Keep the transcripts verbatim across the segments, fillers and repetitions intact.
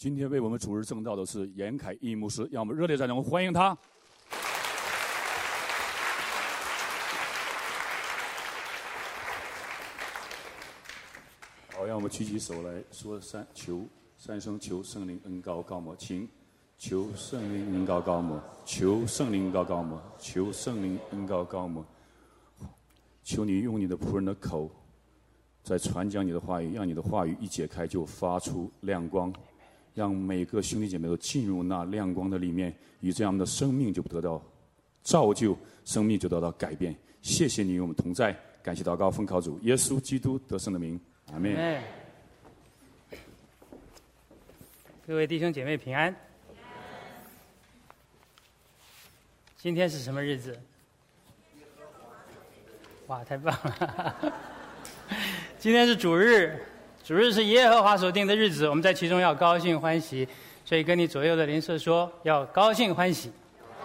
今天为我们主日证道的是严凯一牧师，让我们热烈掌声欢迎他。好，让我们举起手来说三求三声求圣灵恩膏膏抹，请求圣灵恩膏膏抹，求圣灵恩膏膏抹，求圣灵恩膏膏抹。求你用你的仆人的口，在传讲你的话语，让你的话语一解开就发出亮光，让每个兄弟姐妹都进入那亮光的里面，与这样的生命就得到造就，生命就得到改变。谢谢你与我们同在，感谢祷告奉靠主耶稣基督得胜的名，阿们。 各位弟兄姐妹平安。今天是什么日子？哇，太棒了！今天是主日，主日是耶和华所定的日子，我们在其中要高兴欢喜。所以跟你左右的邻舍说，要高兴欢喜。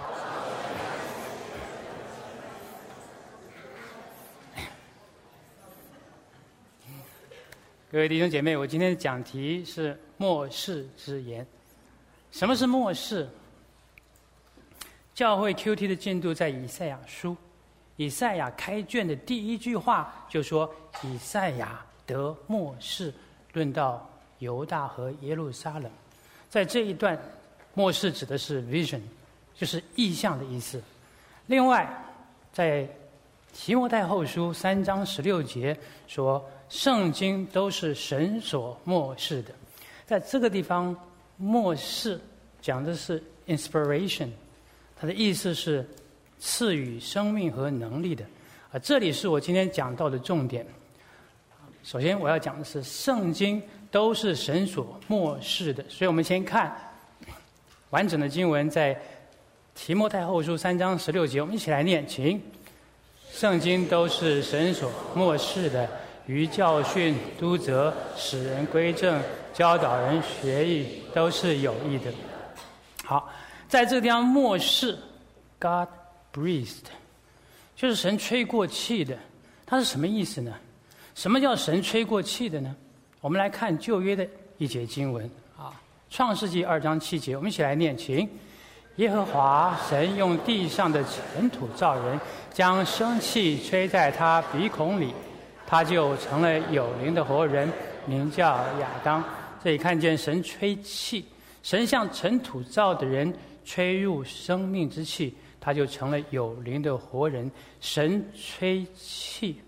各位弟兄姐妹，我今天的讲题是末世之言。什么是末世？教会 Q T 的进度在以赛亚书。以赛亚开卷的第一句话就说，以赛亚得末世，论到犹大和耶路撒冷。在这一段，末世指的是 vision， 就是意象的意思。另外，在提摩太后书三章十六节说，圣经都是神所默示的。在这个地方，默示讲的是 inspiration， 它的意思是赐予生命和能力的。啊，这里是我今天讲到的重点。首先我要讲的是，圣经都是神所默示的。所以我们先看完整的经文，在提摩太后书三章十六节，我们一起来念，请。圣经都是神所默示的，于教训、督责、使人归正、教导人学艺，都是有益的。好，在这个地方默示 God breathed， 就是神吹过气的。它是什么意思呢？什么叫神吹过气的呢？我们来看旧约的一节经文啊，创世纪二章七节，我们一起来念，请。耶和华神用地上的尘土造人，将生气吹在他鼻孔里，他就成了有灵的活人，名叫亚当。这里看见神吹气，神向尘土造的人吹入生命之气，他就成了有灵的活人。神吹气，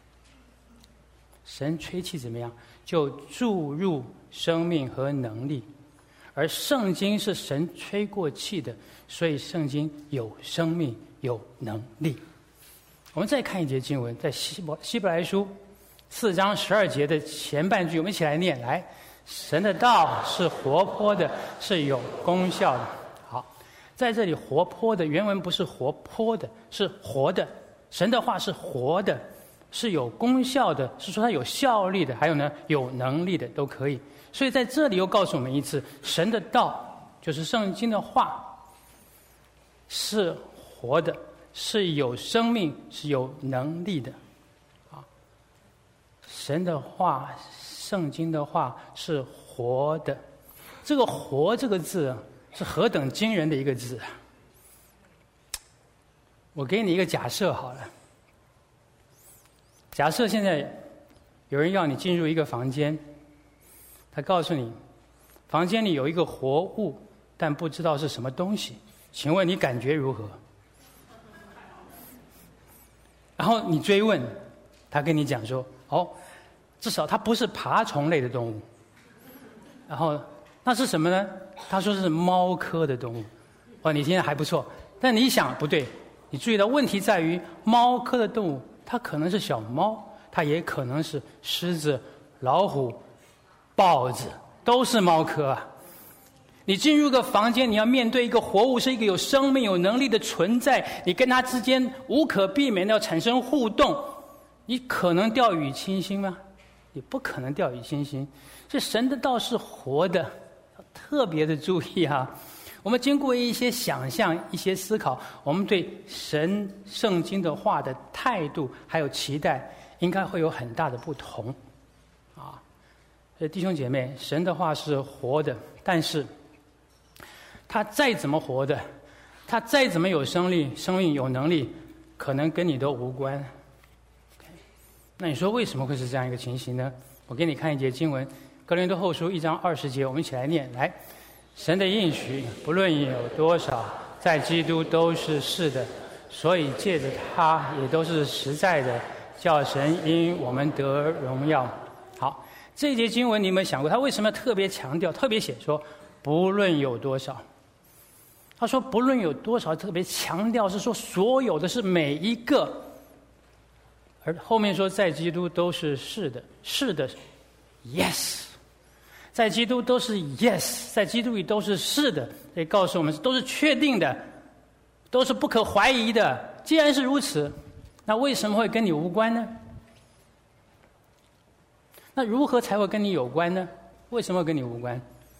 神吹气怎么样？就注入生命和能力。而圣经是神吹过气的，所以圣经有生命有能力。我们再看一节经文，在希伯希伯来书四章十二节的前半句，我们一起来念，来，神的道是活泼的，是有功效的。好，在这里活泼的原文不是活泼的，是活的。神的话是活的，是有功效的，是说它有效力的，还有呢有能力的都可以。所以在这里又告诉我们一次，神的道就是圣经的话是活的，是有生命，是有能力的。啊，神的话，圣经的话是活的。这个活这个字是何等惊人的一个字。我给你一个假设好了，假设现在有人要你进入一个房间，他告诉你房间里有一个活物，但不知道是什么东西，请问你感觉如何？然后你追问，他跟你讲说，哦，至少它不是爬虫类的动物。然后那是什么呢？他说是猫科的动物。哦，你听着还不错，但你想不对，你注意到问题在于猫科的动物，它可能是小猫，它也可能是狮子、老虎、豹子，都是猫科啊。你进入个房间，你要面对一个活物，是一个有生命有能力的存在，你跟它之间无可避免的要产生互动，你可能掉以轻心吗？你不可能掉以轻心。所以神的道是活的，要特别的注意啊。我们经过一些想象一些思考，我们对神圣经的话的态度还有期待应该会有很大的不同啊。 呃，弟兄姐妹，神的话是活的，但是他再怎么活的，他再怎么有生力、生命、有能力，可能跟你都无关。Okay. 那你说为什么会是这样一个情形呢？我给你看一节经文，《哥林多后书》一章二十节，我们一起来念。来，神的应许，不论有多少，在基督都是是的，所以借着他也都是实在的，叫神因我们得荣耀。好，这一节经文你有没有想过，他为什么特别强调、特别写说不论有多少？他说不论有多少，特别强调是说所有的，是每一个。而后面说在基督都是是的，是的 ，yes， 在基督都是 yes， 在基督里都是是的，所以告诉我们都是确定的，都是不可怀疑的。既然是如此，那为什么会跟你无关呢？那如何才会跟你有关呢？为什么会跟你无关？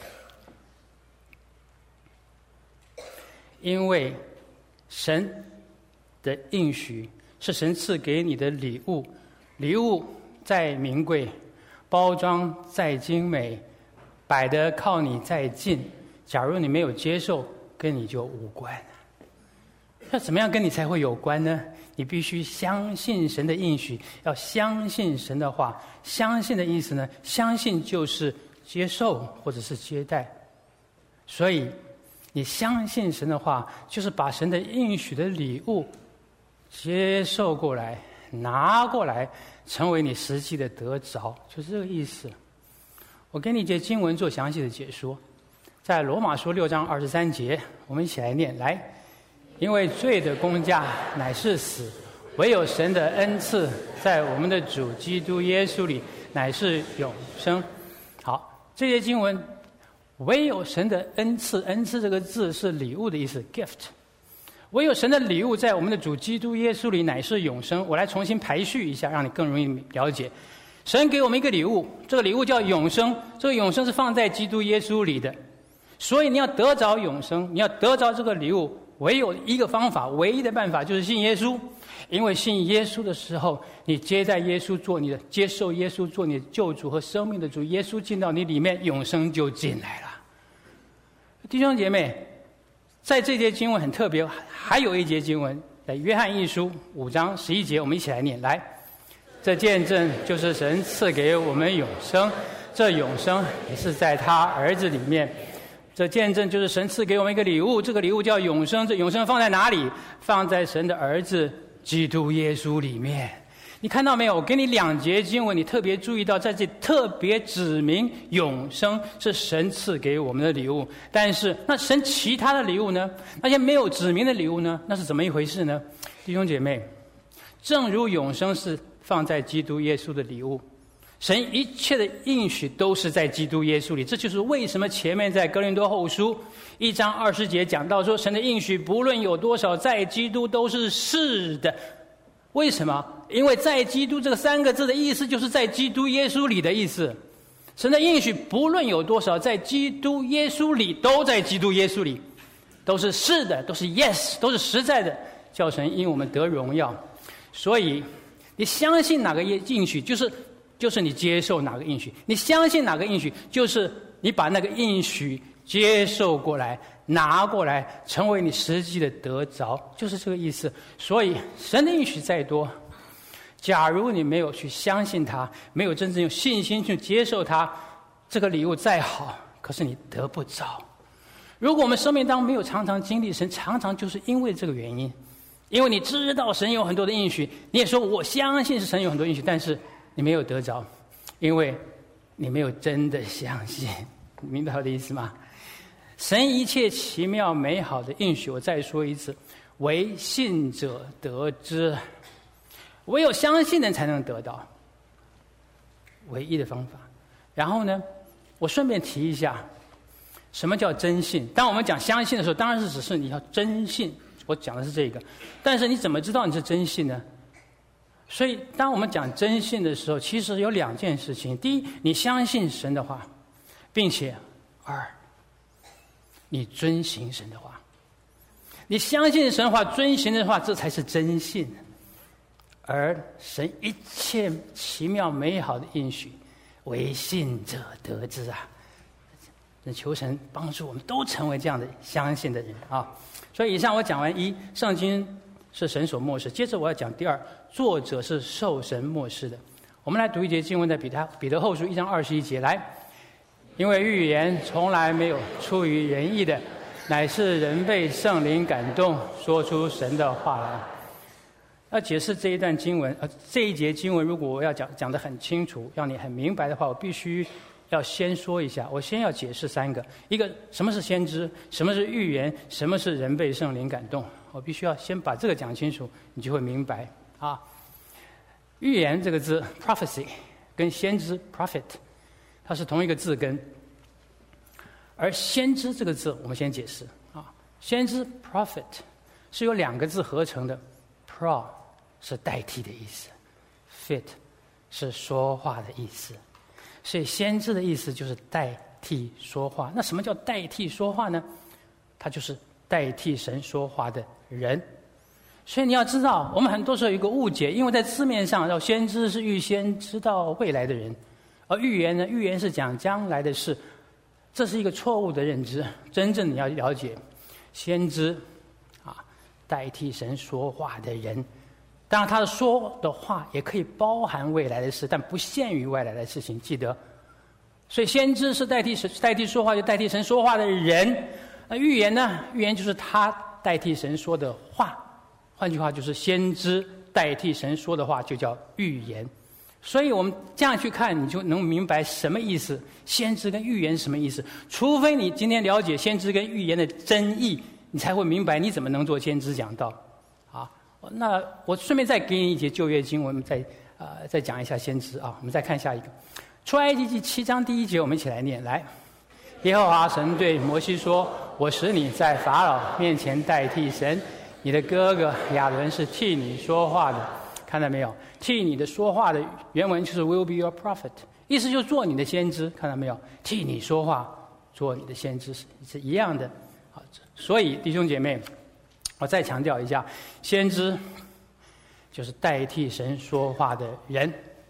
因为神的应许是神赐给你的礼物，礼物再名贵，包装再精美，摆得靠你再近，假如你没有接受，跟你就无关。要怎么样跟你才会有关呢？你必须相信神的应许，要相信神的话。相信的意思呢？相信就是接受或者是接待。所以你相信神的话，就是把神的应许的礼物接受过来，拿过来，成为你实际的得着，就是这个意思。我给你一节经文做详细的解说，在罗马书六章二十三节，我们一起来念。来，因为罪的工价乃是死，唯有神的恩赐在我们的主基督耶稣里乃是永生。好，这节经文唯有神的恩赐，恩赐这个字是礼物的意思 gift， 唯有神的礼物在我们的主基督耶稣里乃是永生。我来重新排序一下，让你更容易了解。神给我们一个礼物，这个礼物叫永生，这个永生是放在基督耶稣里的。所以你要得着永生，你要得着这个礼物，唯有一个方法，唯一的办法就是信耶稣。因为信耶稣的时候，你接待耶稣做你的，接受耶稣做你的救主和生命的主，耶稣进到你里面，永生就进来了。弟兄姐妹，在这节经文很特别，还有一节经文在约翰一书五章十一节，我们一起来念。来，这见证就是神赐给我们永生，这永生也是在他儿子里面。这见证就是神赐给我们一个礼物，这个礼物叫永生。这永生放在哪里？放在神的儿子基督耶稣里面。你看到没有？我给你两节经文，你特别注意到，在这里特别指明永生是神赐给我们的礼物。但是那神其他的礼物呢？那些没有指明的礼物呢？那是怎么一回事呢？弟兄姐妹，正如永生是放在基督耶稣的礼物，神一切的应许都是在基督耶稣里。这就是为什么前面在哥林多后书一章二十节讲到说，神的应许不论有多少，在基督都是是的。为什么？因为在基督这个三个字的意思就是在基督耶稣里的意思。神的应许不论有多少，在基督耶稣里，都在基督耶稣里，都是是的，都是 yes， 都是实在的，叫神因我们得荣耀。所以你相信哪个应许，就是就是你接受哪个应许；你相信哪个应许，就是你把那个应许接受过来，拿过来，成为你实际的得着，就是这个意思。所以神的应许再多，假如你没有去相信他，没有真正用信心去接受他，这个礼物再好，可是你得不着。如果我们生命当中没有常常经历神，常常就是因为这个原因，因为你知道神有很多的应许，你也说我相信是神有很多应许，但是你没有得着，因为你没有真的相信。你明白我的意思吗？神一切奇妙美好的应许，我再说一次，唯信者得之，唯有相信的人才能得到，唯一的方法。然后呢，我顺便提一下，什么叫真信？当我们讲相信的时候，当然是只是你要真信，我讲的是这个。但是你怎么知道你是真信呢？所以当我们讲真信的时候，其实有两件事情：第一，你相信神的话，并且二，你遵行神的话。你相信神的话，遵行的话，这才是真信。而神一切奇妙美好的应许， 唯信者得之啊！求神帮助我们都成为这样的相信的人啊！所以以上我讲完一，圣经是神所默示，接着我要讲第二，作者是受神默示的。我们来读一节经文，在彼得彼得后书一章二十一节，来，因为预言从来没有出于人意的，乃是人被圣灵感动，说出神的话来。要解释这一段经文，呃，这一节经文，如果我要讲讲得很清楚，让你很明白的话，我必须要先说一下，我先要解释三个：一个什么是先知，什么是预言，什么是人被圣灵感动。我必须要先把这个讲清楚，你就会明白啊。预言这个字 prophecy 跟先知 prophet 它是同一个字根，而先知这个字我们先解释啊。先知 prophet 是由两个字合成的， pro 是代替的意思， fit 是说话的意思，所以先知的意思就是代替说话。那什么叫代替说话呢？它就是代替神说话的人。所以你要知道，我们很多时候有一个误解，因为在字面上，要先知是预先知道未来的人，而预言呢，预言是讲将来的事，这是一个错误的认知。真正你要了解，先知啊，代替神说话的人，当然他的说的话也可以包含未来的事，但不限于未来的事情，记得。所以先知是代替神代替说话，就代替神说话的人。而预言呢，预言就是他代替神说的话。换句话就是先知代替神说的话就叫预言。所以我们这样去看，你就能明白什么意思，先知跟预言是什么意思。除非你今天了解先知跟预言的真意，你才会明白你怎么能做先知讲道啊。那我顺便再给你一节旧约经文，再呃再讲一下先知啊。我们再看下一个出埃及记七章第一节，我们一起来念。来，耶和华神对摩西说，我使你在法老面前代替神，你的哥哥亚伦是替你说话的。看到没有？替你的说话的原文就是 will be your prophet， 意思就是做你的先知。看到没有？替你说话，做你的先知是是一样的。好，所以弟兄姐妹，我再强调一下，先知就是代替神说话的人，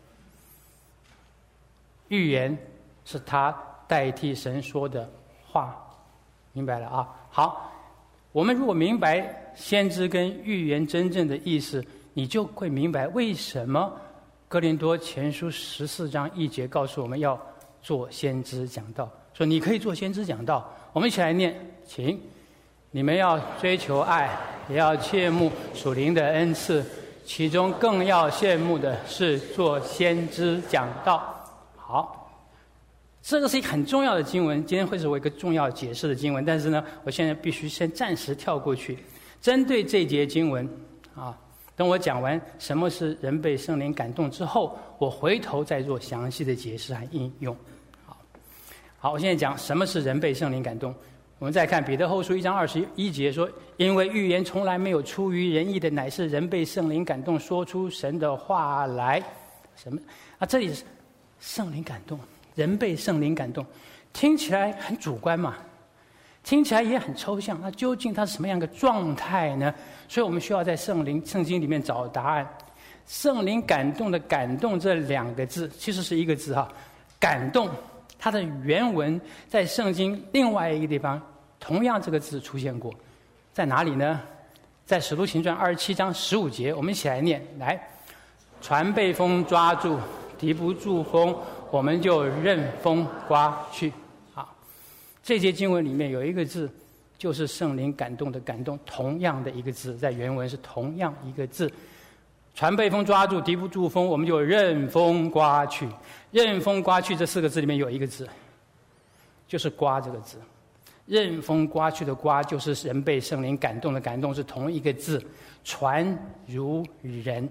预言是他代替神说的话，明白了啊？好，我们如果明白先知跟预言真正的意思，你就会明白为什么哥林多前书十四章一节告诉我们要做先知讲道，说你可以做先知讲道。我们一起来念，请你们要追求爱，也要切慕属灵的恩赐，其中更要羡慕的是做先知讲道。好，这个是一个很重要的经文，今天会是我一个重要解释的经文，但是呢，我现在必须先暂时跳过去。针对这节经文啊，等我讲完什么是人被圣灵感动之后，我回头再做详细的解释和应用。好，好，我现在讲什么是人被圣灵感动。我们再看彼得后书一章二十一节说，因为预言从来没有出于人意的，乃是人被圣灵感动，说出神的话来。什么啊？这里是圣灵感动，人被圣灵感动，听起来很主观嘛，听起来也很抽象。那究竟它是什么样的状态呢？所以我们需要在圣灵圣经里面找答案。圣灵感动的感动这两个字其实是一个字哈，感动它的原文在圣经另外一个地方同样这个字出现过，在哪里呢？在使徒行传二十七章十五节，我们一起来念。来，船被风抓住，敌不住风，我们就任风刮去。好，这节经文里面有一个字就是圣灵感动的感动，同样的一个字，在原文是同样一个字。船被风抓住，敌不住风，我们就任风刮去。任风刮去这四个字里面有一个字，就是刮这个字。任风刮去的刮，就是人被圣灵感动的感动，是同一个字。船如人，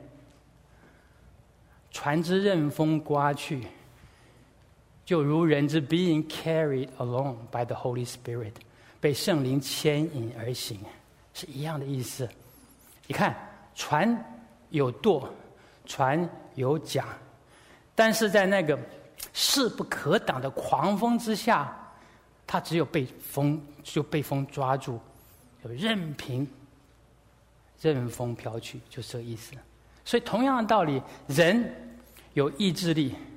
船之任风刮去，就如人之 being carried along by the Holy Spirit， 被圣灵牵引而行，是一样的意思。你看，船有舵，船有桨，但是在那个势不可挡的狂风之下，它只有被风就被风抓住，就任凭任风飘去，就这个意思。所以同样的道理，人有意志力，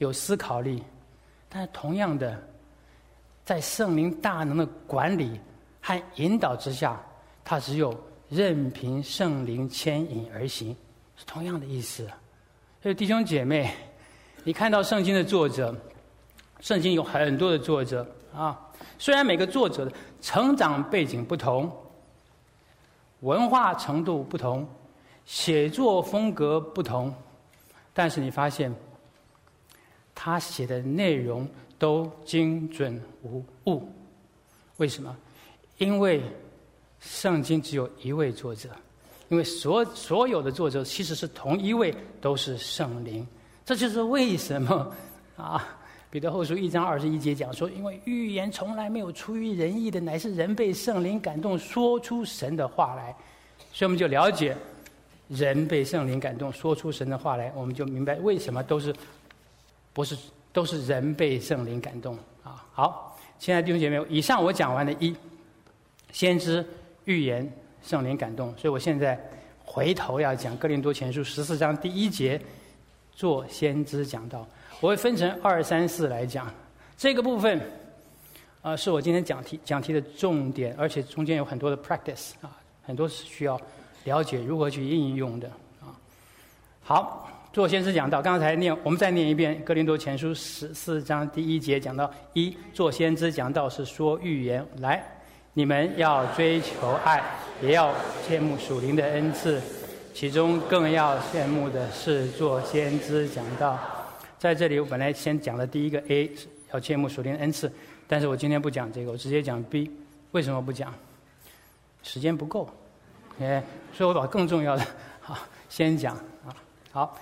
有思考力，但是同样的，在圣灵大能的管理和引导之下，他只有任凭圣灵牵引而行，是同样的意思。所以弟兄姐妹，你看到圣经的作者，圣经有很多的作者啊，虽然每个作者的成长背景不同，文化程度不同，写作风格不同，但是你发现他写的内容都精准无误。为什么？因为圣经只有一位作者，因为所所有的作者其实是同一位，都是圣灵。这就是为什么啊，彼得后书一章二十一节讲说，因为预言从来没有出于人意的，乃是人被圣灵感动，说出神的话来。所以我们就了解，人被圣灵感动，说出神的话来，我们就明白为什么都是不是都是人被圣灵感动啊。好，亲爱的弟兄姐妹，以上我讲完了一先知、预言、圣灵感动，所以我现在回头要讲哥林多前书十四章第一节，做先知讲道。我会分成二三四来讲，这个部分啊、呃、是我今天讲题讲题的重点，而且中间有很多的 practice 啊，很多是需要了解如何去应用的啊。好，做先知讲道，刚才念，我们再念一遍哥林多前书十四章第一节讲到一，做先知讲道是说预言。来，你们要追求爱，也要羡慕属灵的恩赐，其中更要羡慕的是做先知讲道。在这里我本来先讲了第一个 A， 要羡慕属灵的恩赐，但是我今天不讲这个，我直接讲 B。 为什么不讲？时间不够，哎，所以我把更重要的好先讲啊。好，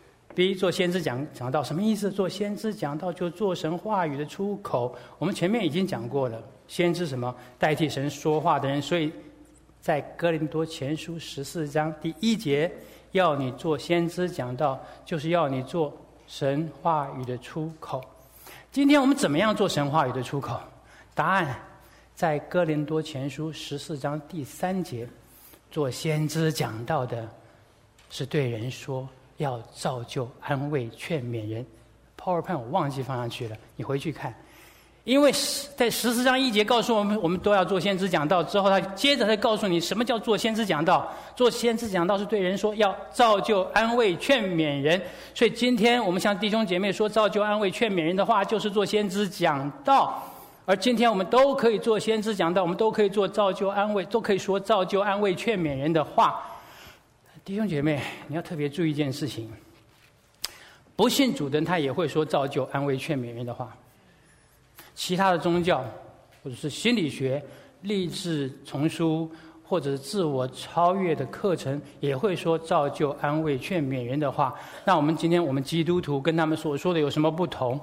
B 做先知讲讲道什么意思？做先知讲道就做神话语的出口。我们前面已经讲过了，先知什么？代替神说话的人。所以在哥林多前书十四章第一节，要你做先知讲道，就是要你做神话语的出口。今天我们怎么样做神话语的出口？答案在哥林多前书十四章第三节，做先知讲道的是对人说，要造就、安慰、劝勉人。PowerPoint 我忘记放上去了，你回去看。因为在十四章一节告诉我们，我们都要做先知讲道之后，他接着他告诉你什么叫做先知讲道。做先知讲道是对人说，要造就、安慰、劝勉人。所以今天我们向弟兄姐妹说造就、安慰、劝勉人的话，就是做先知讲道。而今天我们都可以做先知讲道，我们都可以做造就、安慰，都可以说造就、安慰、劝勉人的话。弟兄姐妹，你要特别注意一件事情，不信主的人他也会说造就、安慰、劝勉人的话。其他的宗教或者是心理学、励志丛书或者是自我超越的课程也会说造就、安慰、劝勉人的话。那我们今天我们基督徒跟他们所说的有什么不同？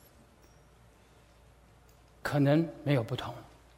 可能没有不同，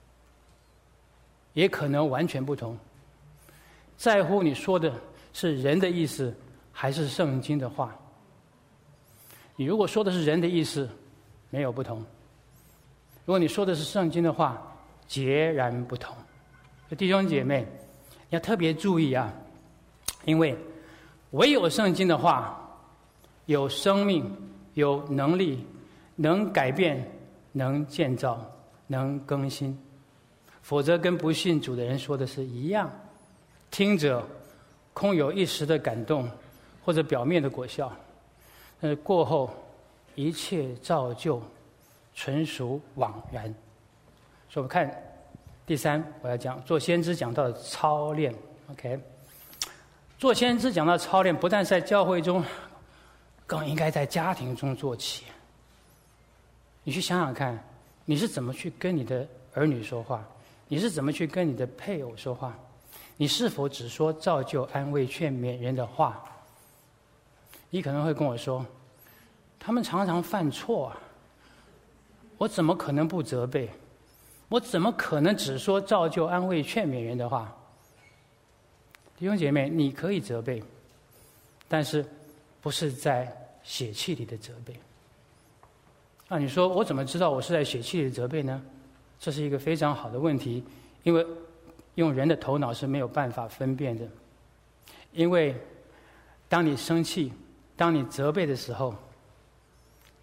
也可能完全不同。在乎你说的是人的意思还是圣经的话。你如果说的是人的意思，没有不同；如果你说的是圣经的话，截然不同。弟兄姐妹，要特别注意啊，因为唯有圣经的话有生命、有能力，能改变、能建造、能更新，否则跟不信主的人说的是一样，听者空有一时的感动或者表面的果效，但是过后一切造就纯属枉然。所以我们看第三，我要讲做先知讲道的操练。 OK， 做先知讲道操练不但是在教会中，更应该在家庭中做起。你去想想看，你是怎么去跟你的儿女说话？你是怎么去跟你的配偶说话？你是否只说造就、安慰、劝勉人的话？你可能会跟我说，他们常常犯错啊，我怎么可能不责备？我怎么可能只说造就、安慰、劝勉人的话？弟兄姐妹，你可以责备，但是不是在血气里的责备。啊，你说我怎么知道我是在血气里的责备呢？这是一个非常好的问题，因为用人的头脑是没有办法分辨的。因为当你生气、当你责备的时候，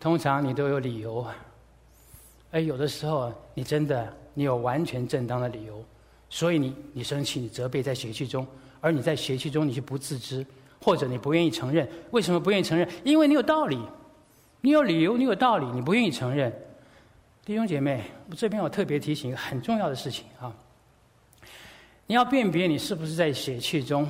通常你都有理由，而有的时候你真的你有完全正当的理由，所以你你生气，你责备在邪气中，而你在邪气中你是不自知，或者你不愿意承认。为什么不愿意承认？因为你有道理，你有理由，你有道理，你不愿意承认。弟兄姐妹，我这边我特别提醒一个很重要的事情啊，你要辨别你是不是在血气中，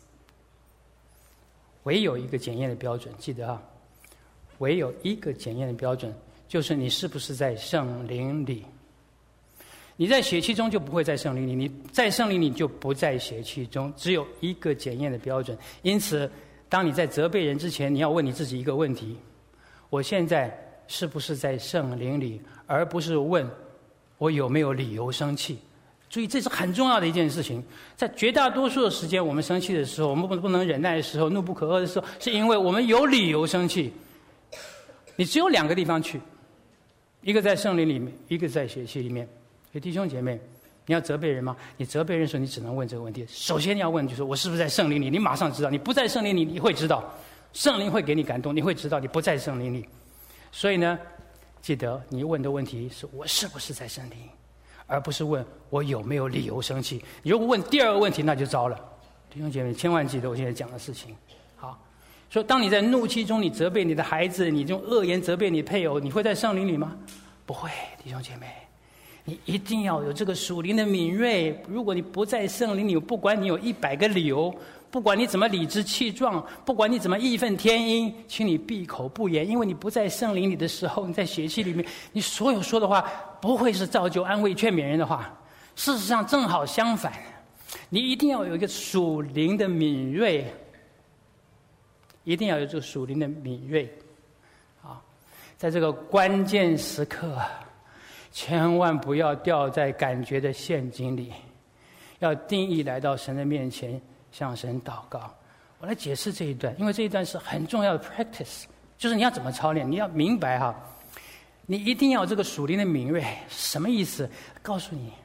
唯有一个检验的标准，记得啊，唯有一个检验的标准，就是你是不是在圣灵里。你在血气中就不会在圣灵里，你在圣灵里就不在血气中，只有一个检验的标准。因此，当你在责备人之前，你要问你自己一个问题：我现在是不是在圣灵里，而不是问我有没有理由生气。注意，这是很重要的一件事情。在绝大多数的时间，我们生气的时候，我们不能忍耐的时候，怒不可遏的时候，是因为我们有理由生气。你只有两个地方去，一个在圣灵里面，一个在血气里面。所以弟兄姐妹，你要责备人吗？你责备人的时候，你只能问这个问题。首先你要问就是我是不是在圣灵里？你马上知道。你不在圣灵里，你会知道。圣灵会给你感动，你会知道你不在圣灵里。所以呢，记得你问的问题是我是不是在圣灵，而不是问我有没有理由生气。你如果问第二个问题，那就糟了。弟兄姐妹，千万记得我现在讲的事情。好，所以当你在怒气中，你责备你的孩子，你用恶言责备你配偶，你会在圣灵里吗？不会，弟兄姐妹。你一定要有这个属灵的敏锐。如果你不在圣灵里，不管你有一百个理由，不管你怎么理直气壮，不管你怎么义愤填膺，请你闭口不言。因为你不在圣灵里的时候，你在血气里面，你所有说的话不会是造就、安慰、劝勉人的话。事实上正好相反，你一定要有一个属灵的敏锐，一定要有这个属灵的敏锐。啊，在这个关键时刻，千万不要掉在感觉的陷阱里，要定义来到神的面前，向神祷告。我来解释这一段，因为这一段是很重要的 practice， 就是你要怎么操练，你要明白哈，你一定要有这个属灵的敏锐。什么意思？告诉你，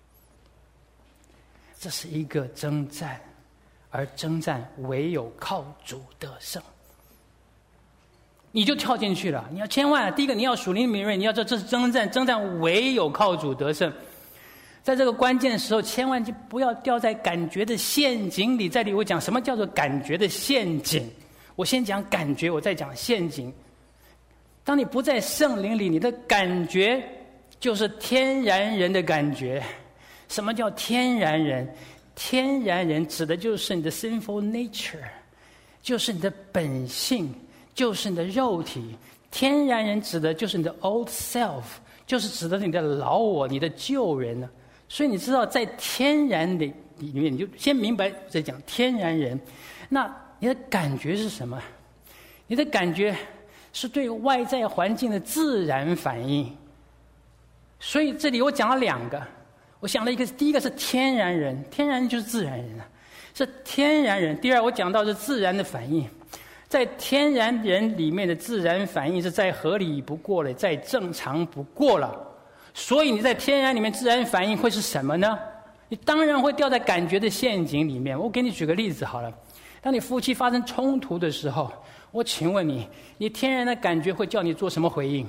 这是一个征战，而征战唯有靠主得胜。你就跳进去了，你要千万，第一个你要属灵敏锐，你要知道这是征战，征战唯有靠主得胜。在这个关键的时候，千万就不要掉在感觉的陷阱里。在里我讲什么叫做感觉的陷阱，我先讲感觉，我再讲陷阱。当你不在圣灵里，你的感觉就是天然人的感觉。什么叫天然人？天然人指的就是你的 sinful nature， 就是你的本性，就是你的肉体。天然人指的就是你的 old self， 就是指的你的老我，你的旧人呢。所以你知道，在天然里里面，你就先明白在讲天然人。那你的感觉是什么？你的感觉是对外在环境的自然反应。所以这里我讲了两个，我想了一个，第一个是天然人，天然人就是自然人啊，是天然人。第二，我讲到是自然的反应。在天然人里面的自然反应是再合理不过了，再正常不过了。所以你在天然里面自然反应会是什么呢？你当然会掉在感觉的陷阱里面。我给你举个例子好了，当你夫妻发生冲突的时候，我请问你，你天然的感觉会叫你做什么回应？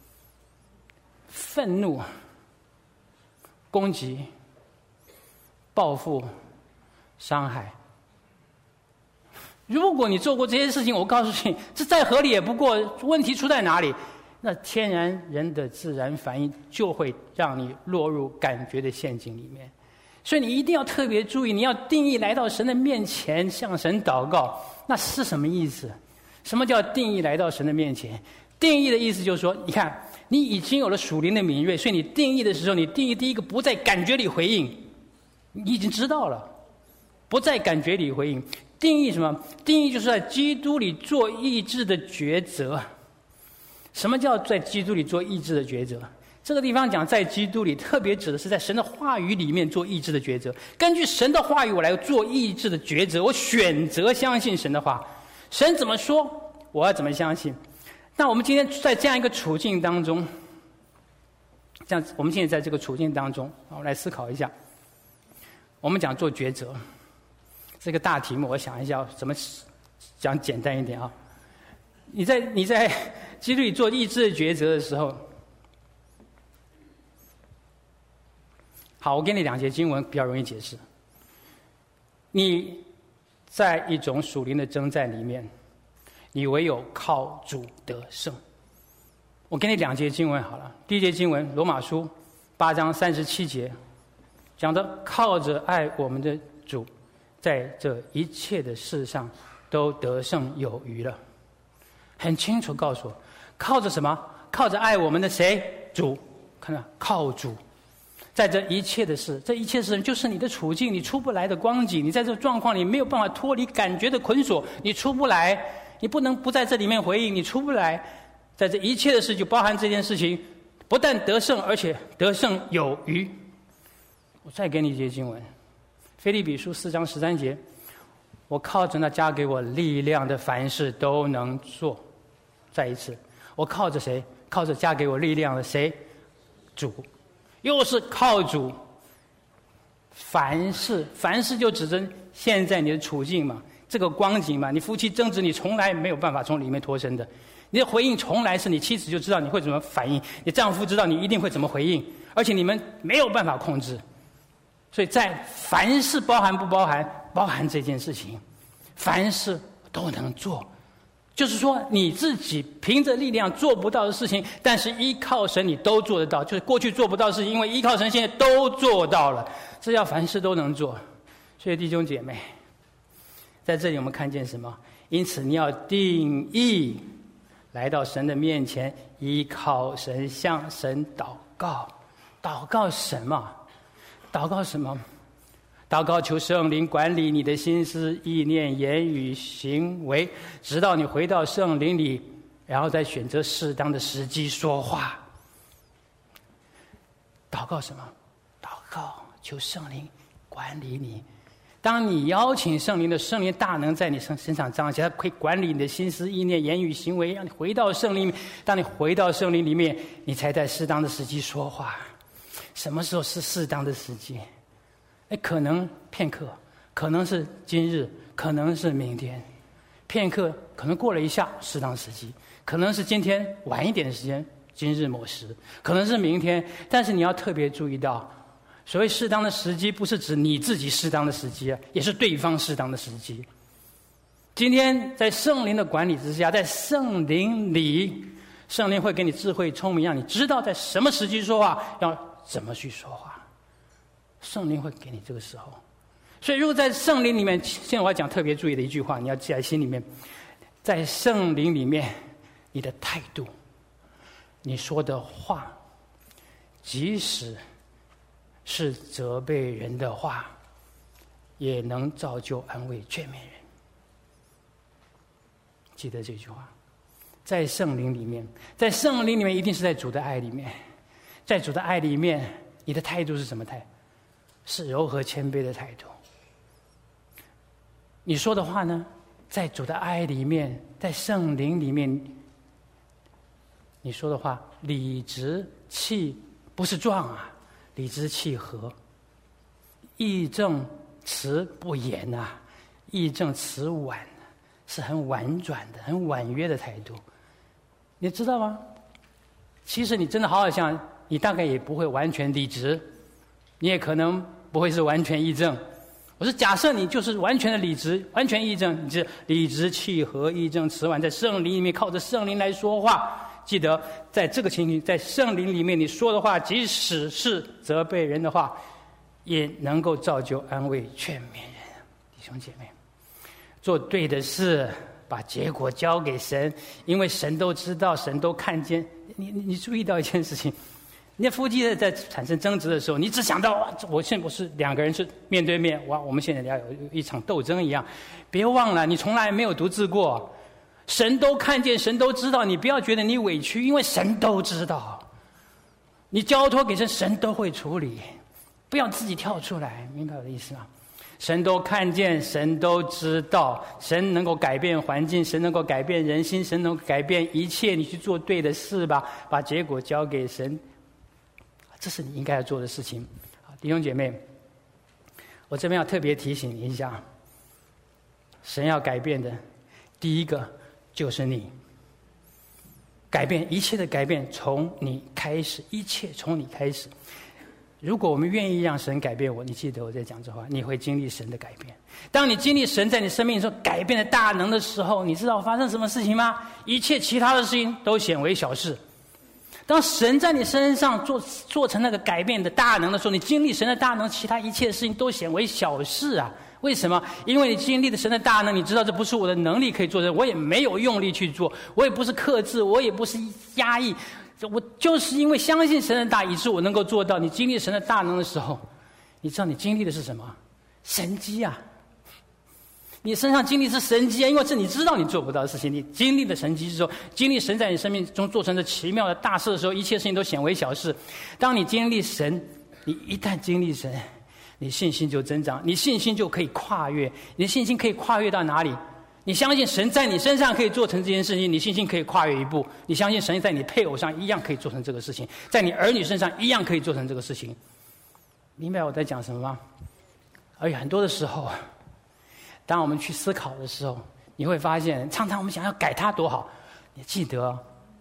愤怒、攻击、报复、伤害。如果你做过这些事情，我告诉你，这再合理也不过。问题出在哪里？那天然人的自然反应就会让你落入感觉的陷阱里面。所以你一定要特别注意，你要定义来到神的面前，向神祷告。那是什么意思？什么叫定义来到神的面前？定义的意思就是说，你看，你已经有了属灵的敏锐，所以你定义的时候，你定义第一个不在感觉里回应，你已经知道了，不在感觉里回应。定义什么？定义就是在基督里做意志的抉择。什么叫在基督里做意志的抉择？这个地方讲在基督里，特别指的是在神的话语里面做意志的抉择。根据神的话语，我来做意志的抉择，我选择相信神的话。神怎么说，我要怎么相信？那我们今天在这样一个处境当中，这样我们现在在这个处境当中，我们来思考一下。我们讲做抉择，这个大题目，我想一下怎么讲简单一点啊。你在你在基督里做意志的抉择的时候，好，我给你两节经文比较容易解释。你在一种属灵的征战里面，你唯有靠主得胜。我给你两节经文好了。第一节经文，罗马书八章三十七节，讲的靠着爱我们的主，在这一切的事上都得胜有余了。很清楚告诉我，靠着什么？靠着爱我们的谁？主。看到，靠主。在这一切的事，这一切事就是你的处境，你出不来的光景，你在这个状况里没有办法脱离感觉的捆锁，你出不来，你不能不在这里面回应，你出不来。在这一切的事就包含这件事情，不但得胜，而且得胜有余。我再给你一节经文，腓立比书四章十三节，我靠着那加给我力量的，凡事都能做。再一次，我靠着谁？靠着加给我力量的谁？主。又是靠主。凡事，凡事就指着现在你的处境嘛，这个光景嘛，你夫妻争执，你从来没有办法从里面脱身的。你的回应从来是你妻子就知道你会怎么反应，你丈夫知道你一定会怎么回应，而且你们没有办法控制。所以在凡事包含不包含？包含这件事情，凡事都能做。就是说你自己凭着力量做不到的事情，但是依靠神你都做得到。就是过去做不到的事情，因为依靠神现在都做到了，这叫凡事都能做。所以弟兄姐妹，在这里我们看见什么？因此你要定义来到神的面前，依靠神，向神祷告。祷告什么？祷告什么？祷告求圣灵管理你的心思、意念、言语、行为，直到你回到圣灵里，然后再选择适当的时机说话。祷告什么？祷告求圣灵管理你。当你邀请圣灵的，圣灵大能在你身身上彰显，他可以管理你的心思、意念、言语、行为，让你回到圣灵。当你回到圣灵里面，你才在适当的时机说话。什么时候是适当的时机？哎，可能片刻，可能是今日，可能是明天。片刻可能过了一下，适当时机；可能是今天晚一点的时间，今日某时；可能是明天。但是你要特别注意到，所谓适当的时机，不是指你自己适当的时机，也是对方适当的时机。今天在圣灵的管理之下，在圣灵里，圣灵会给你智慧、聪明，让你知道在什么时机说话，要怎么去说话。圣灵会给你这个时候。所以如果在圣灵里面，现在我要讲特别注意的一句话，你要记在心里面，在圣灵里面，你的态度，你说的话，即使是责备人的话，也能造就、安慰、劝勉人。记得这句话，在圣灵里面，在圣灵里面一定是在主的爱里面，在主的爱里面，你的态度是什么态？是柔和谦卑的态度。你说的话呢，在主的爱里面，在圣灵里面，你说的话理直气，不是壮啊，理直气和，义正辞不严啊，义正辞婉，是很婉转的、很婉约的态度。你知道吗？其实你真的好好想，你大概也不会完全理直，你也可能不会是完全义正。我是假设你就是完全的理直，完全义正，你是理直气和、义正辞婉，在圣灵里面靠着圣灵来说话。记得在这个情形，在圣灵里面你说的话，即使是责备人的话，也能够造就、安慰、劝勉人。弟兄姐妹，做对的事，把结果交给神，因为神都知道，神都看见。你你你注意到一件事情，你的夫妻在产生争执的时候，你只想到哇，我现在不是两个人是面对面，哇，我们现在要有一场斗争一样。别忘了，你从来没有独自过，神都看见，神都知道。你不要觉得你委屈，因为神都知道。你交托给神，神都会处理，不要自己跳出来，明白我的意思吗？神都看见，神都知道，神能够改变环境，神能够改变人心，神能够改变一切。你去做对的事吧，把结果交给神，这是你应该要做的事情。弟兄姐妹，我这边要特别提醒你一下，神要改变的第一个就是你。 改变，一切的改变从你开始，一切从你开始。如果我们愿意让神改变我，你记得我在讲这话，你会经历神的改变。当你经历神在你生命中改变的大能的时候，你知道发生什么事情吗？一切其他的事情都显为小事。当神在你身上做做成那个改变的大能的时候，你经历神的大能，其他一切的事情都显为小事啊！为什么？因为你经历了神的大能，你知道这不是我的能力可以做的，我也没有用力去做，我也不是克制，我也不是压抑，我就是因为相信神的大，以致我能够做到。你经历神的大能的时候，你知道你经历的是什么？神迹啊！你身上经历是神迹啊，因为这你知道你做不到的事情，你经历的神迹之后，经历神在你生命中做成这奇妙的大事的时候，一切事情都显为小事。当你经历神，你一旦经历神，你信心就增长，你信心就可以跨越。你的信心可以跨越到哪里？你相信神在你身上可以做成这件事情，你信心可以跨越一步。你相信神在你配偶上一样可以做成这个事情，在你儿女身上一样可以做成这个事情。明白我在讲什么吗？而且很多的时候，当我们去思考的时候，你会发现常常我们想要改它多好，你记得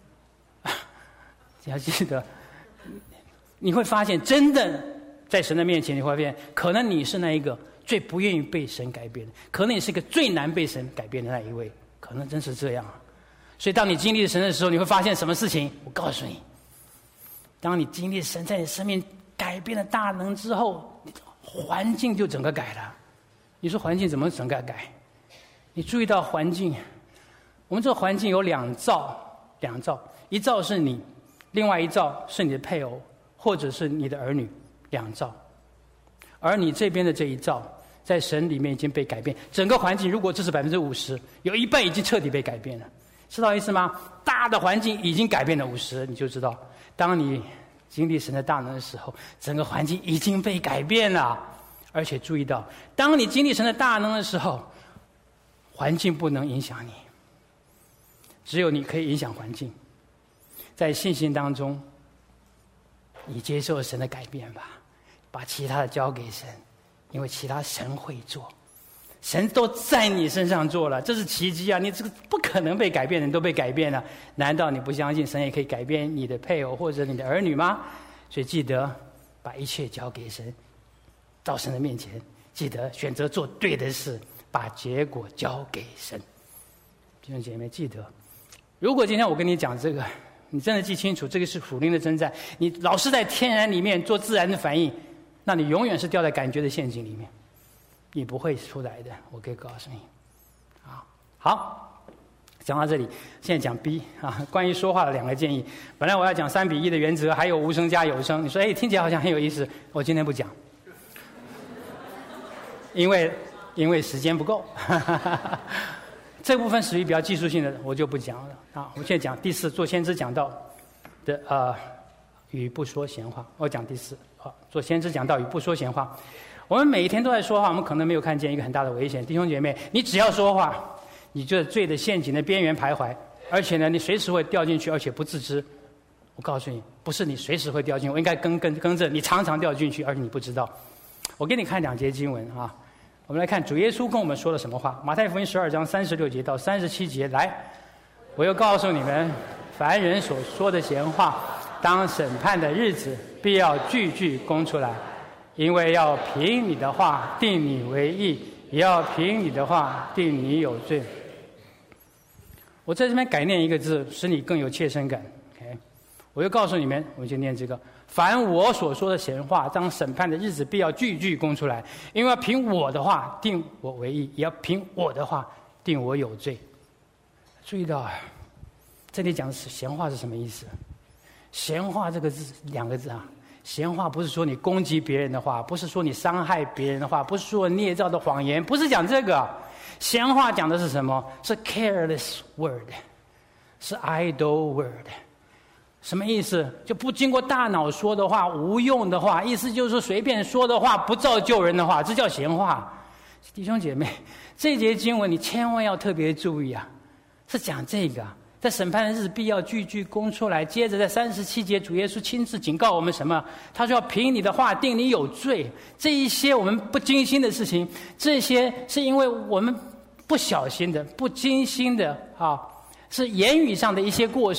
你要记得，你会发现真的在神的面前，你会发现可能你是那一个最不愿意被神改变的，可能你是一个最难被神改变的那一位，可能真是这样。所以当你经历神的时候，你会发现什么事情？我告诉你，当你经历神在你生命改变了大能之后，环境就整个改了。你说环境怎么整个改？你注意到环境，我们这个环境有两兆，两兆，一兆是你，另外一兆是你的配偶或者是你的儿女，两兆。而你这边的这一兆，在神里面已经被改变。整个环境如果这是百分之五十，有一半已经彻底被改变了，知道意思吗？大的环境已经改变了五十，你就知道，当你经历神的大能的时候，整个环境已经被改变了。而且注意到，当你经历神的大能的时候，环境不能影响你，只有你可以影响环境。在信心当中，你接受神的改变吧，把其他的交给神，因为其他神会做，神都在你身上做了，这是奇迹啊！你这个不可能被改变的人都被改变了，难道你不相信神也可以改变你的配偶或者你的儿女吗？所以记得把一切交给神，到神的面前，记得选择做对的事，把结果交给神。弟兄姐妹，记得，如果今天我跟你讲这个，你真的记清楚，这个是属灵的征战，你老是在天然里面做自然的反应，那你永远是掉在感觉的陷阱里面，你不会出来的，我可以告诉你。啊，好，讲到这里，现在讲 B 啊，关于说话的两个建议。本来我要讲三比一的原则，还有无声加有声。你说，哎，听起来好像很有意思，我今天不讲。因为因为时间不够，这部分属于比较技术性的，我就不讲了啊。我现在讲第四，做先知讲道的呃与不说闲话。我讲第四啊，做先知讲道与不说闲话。我们每一天都在说话，我们可能没有看见一个很大的危险。弟兄姐妹，你只要说话，你就在罪的陷阱的边缘徘徊，而且呢，你随时会掉进去，而且不自知。我告诉你，不是你随时会掉进去，我应该更更更正，你常常掉进去，而且你不知道。我给你看两节经文啊，我们来看主耶稣跟我们说了什么话。马太福音十二章三十六节到三十七节，来，我又告诉你们，凡人所说的闲话，当审判的日子，必要句句供出来，因为要凭你的话定你为义，也要凭你的话定你有罪。我在这边改念一个字，使你更有切身感。OK， 我又告诉你们，我就念这个。凡我所说的闲话，当审判的日子，必要句句供出来，因为要凭我的话定我为义，也要凭我的话定我有罪。注意到，这里讲的是闲话是什么意思？闲话这个字两个字啊，闲话不是说你攻击别人的话，不是说你伤害别人的话，不是说捏造的谎言，不是讲这个。闲话讲的是什么？是 careless word， 是 idle word。什么意思？就不经过大脑说的话，无用的话，意思就是说随便说的话，不造就人的话，这叫闲话。弟兄姐妹，这节经文你千万要特别注意啊，是讲这个，在审判的日子必要句句供出来。接着在三十七节，主耶稣亲自警告我们什么？他说要凭你的话定你有罪。这一些我们不精心的事情，这些是因为我们不小心的、不精心的啊，是言语上的一些过失，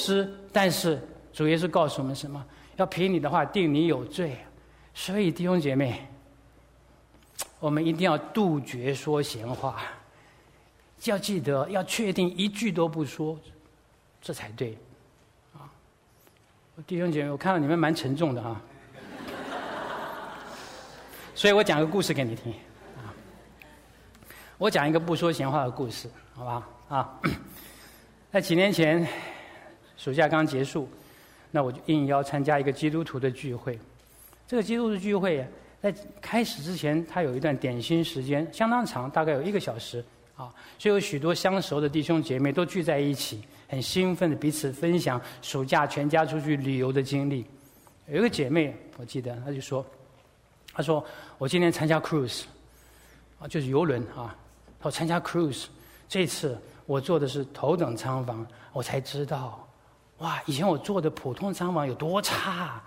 但是主耶稣告诉我们什么？要凭你的话定你有罪。所以弟兄姐妹，我们一定要杜绝说闲话，要记得要确定一句都不说，这才对。啊，弟兄姐妹，我看到你们蛮沉重的啊，所以我讲个故事给你听。啊，我讲一个不说闲话的故事，好吧？啊，在几年前，暑假刚结束，那我就应邀参加一个基督徒的聚会。这个基督徒聚会在开始之前，它有一段点心时间，相当长，大概有一个小时啊。所以有许多相熟的弟兄姐妹都聚在一起，很兴奋的彼此分享暑假全家出去旅游的经历。有一个姐妹，我记得，她就说：“她说我今天参加 cruise， 啊，就是游轮啊。她说参加 cruise， 这次我坐的是头等舱房，我才知道，哇，以前我坐的普通舱房有多差啊。”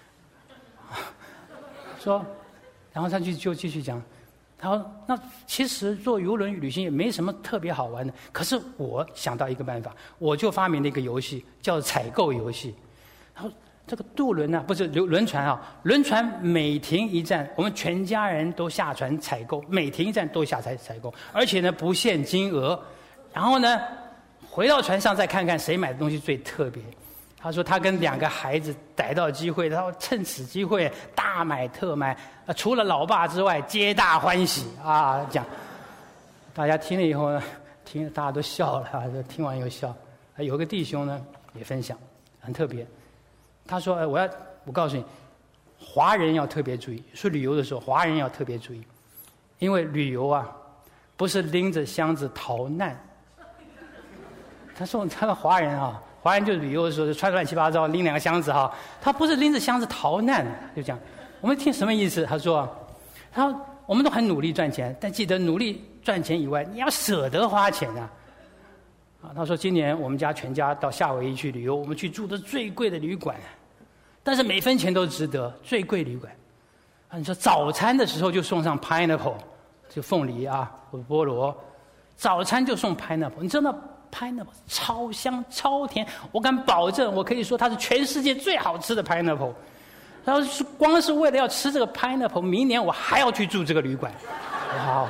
说，然后他就就继续讲，他说：“那其实坐邮轮旅行也没什么特别好玩的。可是我想到一个办法，我就发明了一个游戏，叫采购游戏。然后这个渡轮啊，不是轮轮船啊，轮船每停一站，我们全家人都下船采购，每停一站都下船采购，而且呢不限金额。然后呢，回到船上再看看谁买的东西最特别。”他说他跟两个孩子逮到机会，他说趁此机会大买特买，啊，除了老爸之外皆大欢喜啊！讲，大家听了以后呢，听大家都笑了啊，听完又笑。有个弟兄呢也分享，很特别。他说：“我要我告诉你，华人要特别注意，说旅游的时候，华人要特别注意，因为旅游啊，不是拎着箱子逃难。”他说：“他们华人啊。”华人就旅游的时候就穿乱七八糟，拎两个箱子哈，他不是拎着箱子逃难，就这样。我们听什么意思？他说，他说我们都很努力赚钱，但记得努力赚钱以外，你要舍得花钱啊。啊，他说今年我们家全家到夏威夷去旅游，我们去住的最贵的旅馆，但是每分钱都值得，最贵旅馆。啊，你说早餐的时候就送上 pineapple， 就凤梨啊或者菠萝，早餐就送 pineapple， 你知道？pineapple 超香超甜，我敢保证，我可以说它是全世界最好吃的 pineapple。然后是光是为了要吃这个 pineapple， 明年我还要去住这个旅馆。哇！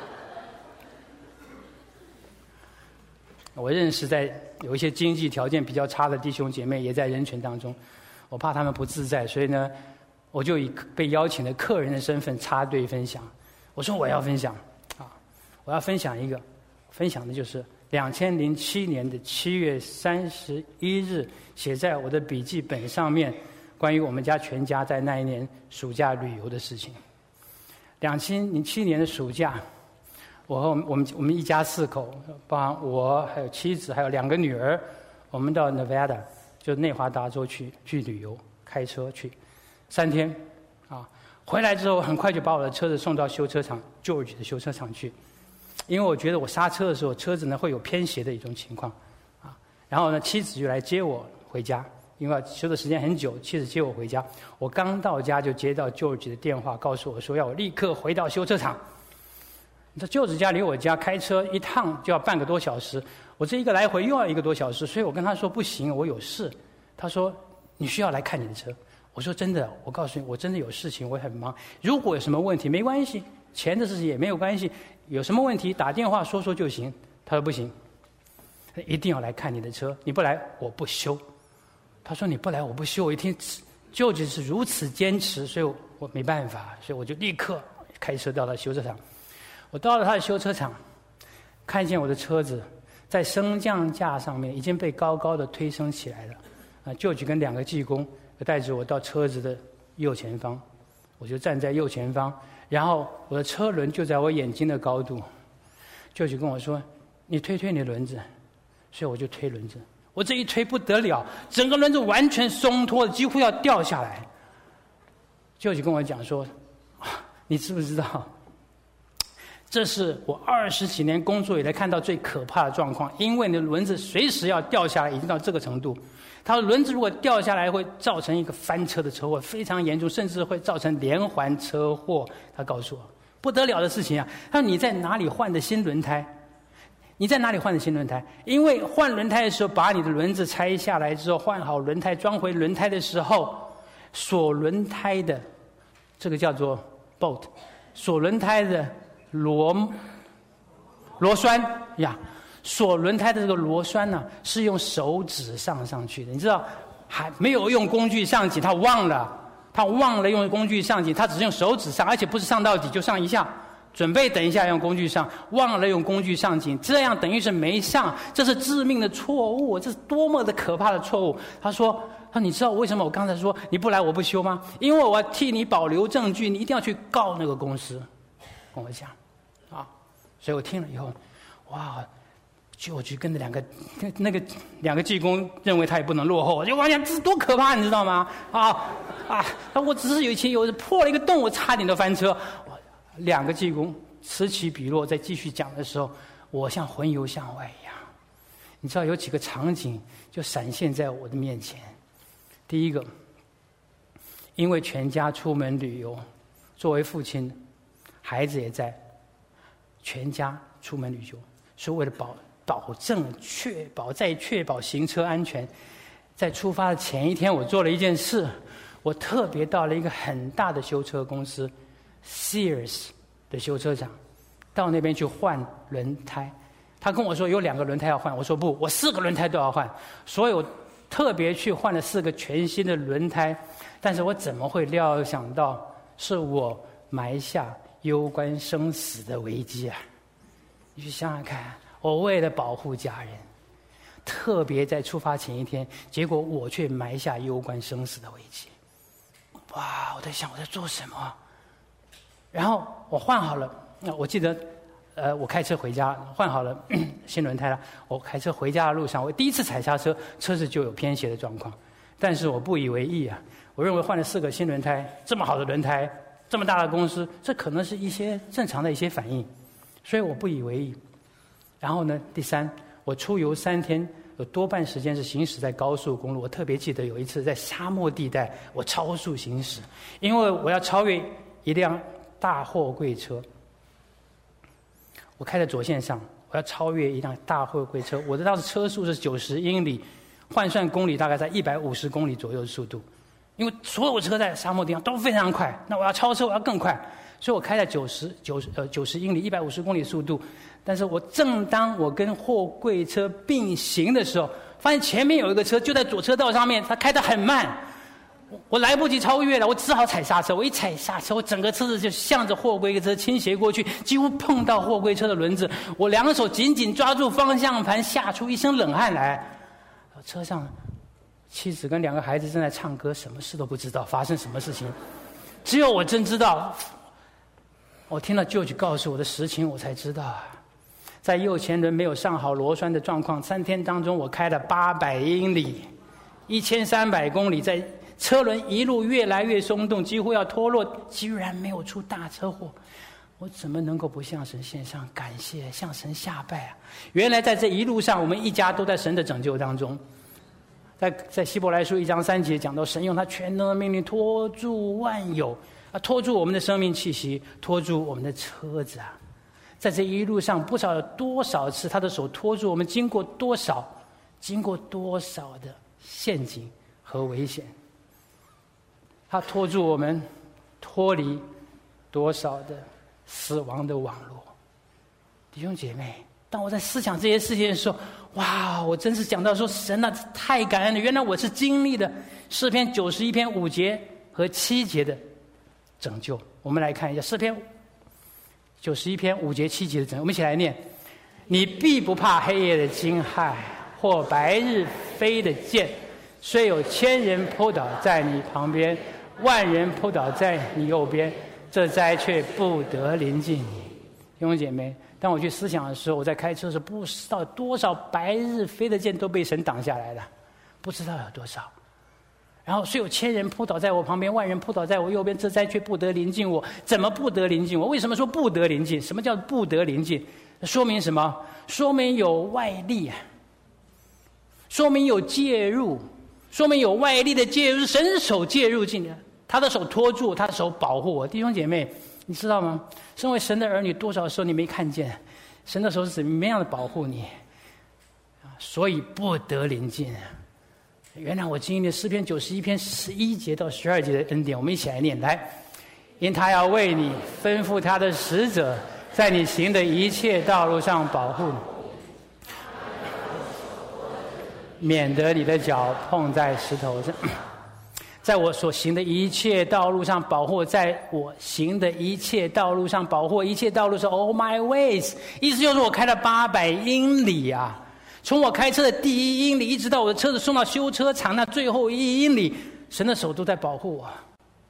我认识在有一些经济条件比较差的弟兄姐妹也在人群当中，我怕他们不自在，所以呢，我就以被邀请的客人的身份插队分享。我说我要分享啊，我要分享一个，分享的就是。两千零七年的七月三十一日，写在我的笔记本上面，关于我们家全家在那一年暑假旅游的事情。两千零七年的暑假，我和我们我们我们一家四口，包含我还有妻子还有两个女儿，我们到 Nevada， 就内华达州去去旅游，开车去三天，啊，回来之后很快就把我的车子送到修车厂 George 的修车厂去。因为我觉得我刹车的时候，车子呢会有偏斜的一种情况，啊，然后呢，妻子就来接我回家，因为修的时间很久，妻子接我回家。我刚到家就接到 George 的电话，告诉我说要我立刻回到修车厂。这 George 家离我家开车一趟就要半个多小时，我这一个来回又要一个多小时，所以我跟他说不行，我有事。他说你需要来看你的车。我说真的，我告诉你，我真的有事情，我很忙。如果有什么问题，没关系，钱的事情也没有关系。有什么问题打电话说说就行。他说不行，一定要来看你的车，你不来我不修。他说你不来我不修。我一听舅舅是如此坚持，所以我我没办法，所以我就立刻开车到了修车厂。我到了他的修车厂，看见我的车子在升降架上面已经被高高的推升起来了。啊，舅舅跟两个技工带着我到车子的右前方，我就站在右前方。然后我的车轮就在我眼睛的高度，舅舅跟我说：“你推推你的轮子。”所以我就推轮子，我这一推不得了，整个轮子完全松脱，几乎要掉下来。舅舅跟我讲说：“你知不知道？这是我二十几年工作以来看到最可怕的状况，因为你的轮子随时要掉下来，已经到这个程度。他说轮子如果掉下来，会造成一个翻车的车祸，非常严重，甚至会造成连环车祸。他告诉我，不得了的事情啊！他说你在哪里换的新轮胎？ 你在哪里换的新轮胎？因为换轮胎的时候，把你的轮子拆下来之后，换好轮胎，装回轮胎的时候，锁轮胎的这个叫做 bolt， 锁轮胎的螺螺栓呀，锁轮胎的这个螺栓呢、啊，是用手指上上去的。你知道，还没有用工具上紧，他忘了，他忘了用工具上紧，他只是用手指上，而且不是上到底就上一下。准备等一下用工具上，忘了用工具上紧，这样等于是没上，这是致命的错误，这是多么的可怕的错误。他说：“他你知道为什么我刚才说你不来我不修吗？因为我要替你保留证据，你一定要去告那个公司。”跟我讲，啊，所以我听了以后，哇，就去跟着两个那个两个技工认为他也不能落后，就我想这是多可怕，你知道吗？啊啊！我只是有一天有破了一个洞，我差点都翻车。两个技工此起彼落，在继续讲的时候，我像魂游向外一样。你知道有几个场景就闪现在我的面前。第一个，因为全家出门旅游，作为父亲，孩子也在，全家出门旅游，是为了保保证、确保再确保行车安全。在出发的前一天，我做了一件事，我特别到了一个很大的修车公司。Sears 的修车厂，到那边去换轮胎。他跟我说有两个轮胎要换，我说不，我四个轮胎都要换。所以我特别去换了四个全新的轮胎。但是我怎么会料想到是我埋下攸关生死的危机啊？你去想想看，我为了保护家人，特别在出发前一天，结果我却埋下攸关生死的危机。哇！我在想我在做什么？然后我换好了，我记得，呃，我开车回家，换好了新轮胎了。我开车回家的路上，我第一次踩刹车，车子就有偏斜的状况，但是我不以为意啊。我认为换了四个新轮胎，这么好的轮胎，这么大的公司，这可能是一些正常的一些反应，所以我不以为意。然后呢，第三，我出游三天，有多半时间是行驶在高速公路。我特别记得有一次在沙漠地带，我超速行驶，因为我要超越一辆大货柜车，我开在左线上，我要超越一辆大货柜车。我的当时车速是九十英里，换算公里大概在一百五十公里左右的速度。因为所有车在沙漠地方都非常快，那我要超车我要更快，所以我开在九十九十呃九十英里一百五十公里速度。但是我正当我跟货柜车并行的时候，发现前面有一个车就在左车道上面，它开得很慢。我来不及超越了，我只好踩刹车。我一踩刹车，我整个车子就向着货柜车倾斜过去，几乎碰到货柜车的轮子。我两个手紧紧抓住方向盘，吓出一身冷汗来。车上妻子跟两个孩子正在唱歌，什么事都不知道发生什么事情，只有我真知道。我听到舅舅告诉我的实情，我才知道啊，在右前轮没有上好螺栓的状况，三天当中我开了八百英里，一千三百公里，在车轮一路越来越松动，几乎要脱落，居然没有出大车祸。我怎么能够不向神献上感谢，向神下拜啊？原来在这一路上，我们一家都在神的拯救当中。在在希伯来书一章三节讲到，神用他全能的命令拖住万有啊，拖住我们的生命气息，拖住我们的车子啊。在这一路上，不知道有多少次他的手拖住我们，经过多少，经过多少的陷阱和危险。他拖住我们，脱离多少的死亡的网络。弟兄姐妹，当我在思想这些事情的时候，哇，我真是讲到说，神啊，太感恩了！原来我是经历的诗篇九十一篇五节和七节的拯救。我们来看一下诗篇九十一篇五节七节的拯救，我们一起来念：你必不怕黑夜的惊骇，或白日飞的箭，虽有千人扑倒在你旁边，万人扑倒在你右边，这灾却不得临近你。弟兄姐妹，当我去思想的时候，我在开车的时候，不知道多少白日飞的箭都被神挡下来了，不知道有多少。然后虽有千人扑倒在我旁边，万人扑倒在我右边，这灾却不得临近我。怎么不得临近我？为什么说不得临近？什么叫不得临近？说明什么？说明有外力，说明有介入，说明有外力的介入，是神手介入进来，他的手托住，他的手保护我。弟兄姐妹，你知道吗？身为神的儿女，多少时候你没看见神的手是怎么样的保护你，所以不得临近。原来我经历了诗篇九十一篇十一节到十二节的恩典，我们一起来念来。因他要为你吩咐他的使者，在你行的一切道路上保护你，免得你的脚碰在石头上。在我所行的一切道路上保护，在我行的一切道路上保护，一切道路是 all my ways， 意思就是我开了八百英里啊，从我开车的第一英里一直到我的车子送到修车厂那最后一英里，神的手都在保护我。